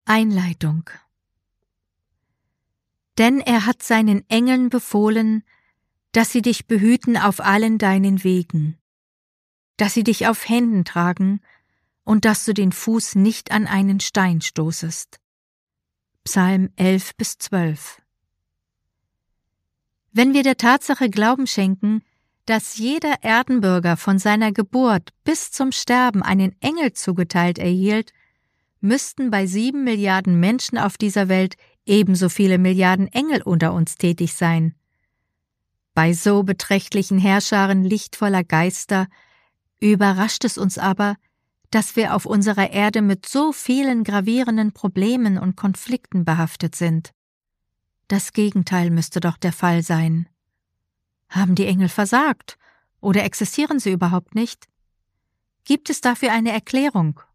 Einleitung. Denn er hat seinen Engeln befohlen, dass sie dich behüten auf allen deinen Wegen, dass sie dich auf Händen tragen und dass du den Fuß nicht an einen Stein stoßest. Psalm 11-12. Wenn wir der Tatsache Glauben schenken, dass jeder Erdenbürger von seiner Geburt bis zum Sterben einen Engel zugeteilt erhielt, müssten bei 7 Milliarden Menschen auf dieser Welt ebenso viele Milliarden Engel unter uns tätig sein. Bei so beträchtlichen Heerscharen lichtvoller Geister überrascht es uns aber, dass wir auf unserer Erde mit so vielen gravierenden Problemen und Konflikten behaftet sind. Das Gegenteil müsste doch der Fall sein. Haben die Engel versagt oder existieren sie überhaupt nicht? Gibt es dafür eine Erklärung